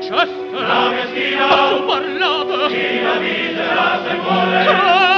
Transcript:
Chester, la Messina, tu parlate, chi la misera se muore,